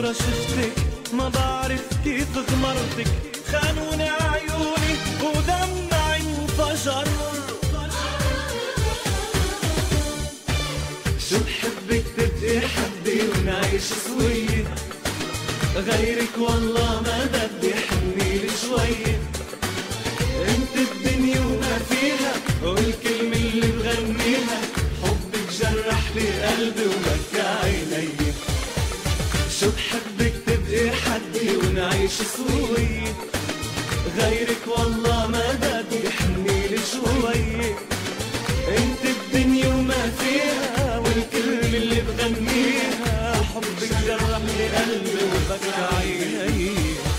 بالصورة شفتك ما بعرف كيف غمرتك، خانوني عيوني ودمعي انفجر. شو بحبك تبقي حدي ونعيش سوية، غيرك والله ما بدي حنيلي شوية. انت الدنيا وما فيها والكلمة اللي بغنيها، حبك جرح لي قلبي وبكى عيني. شو بحبك تبقي حدي ونعيش سوية، غيرك والله ما بدي حنيلي شوية. انت الدنيا وما فيها والكلمة اللي بغنيها، حبك جرح لي قلبي وبكى عيني.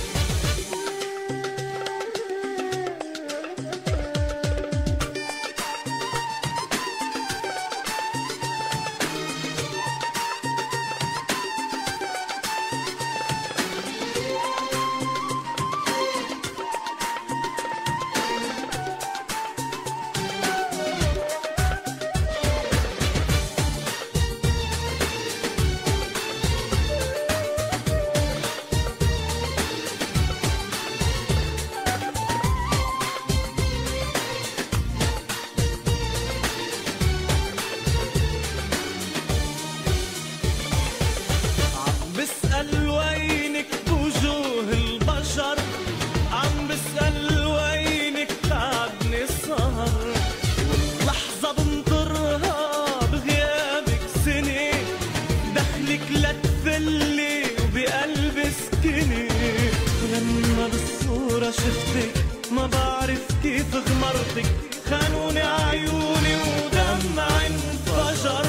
بسأل وينك بوجوه البشر، عم بسأل وينك تعبني السهر، واللحظة بنطرها بغيابك سنة، دخلك لتفلي وبقلبي سكني. لما بالصورة شفتك ما بعرف كيف غمرتك، خانوني عيوني ودمعي انفجر.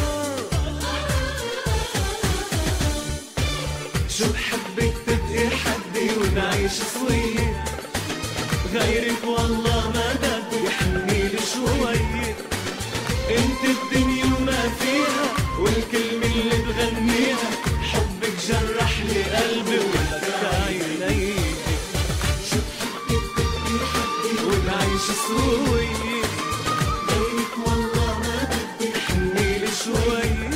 شو بحبك تبقي حدي ونعيش سوية، غيرك والله ما بدي حنيلي شوية. انت الدنيا وما فيها والكلمة اللي بغنيها، حبك جرح لي قلبي وبكى عيني. شو بحبك تبقي حدي ونعيش سوية، غيرك والله ما بدي حنيلي شوية.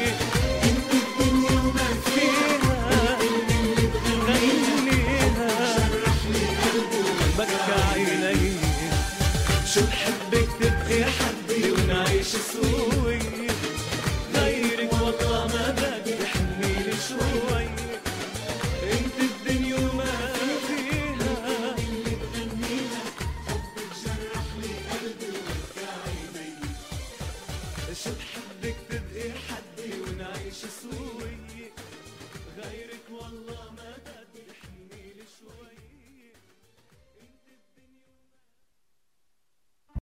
شو بحبك تبقي حدي ونعيش سوية، غيرك والله ما بدي حنيلي شوي. انت الدنيا وما فيها اللي بغنيها، حبك جرح لي قلبي وبكى عيني. شو بحبك تبقي حدي ونعيش سوية.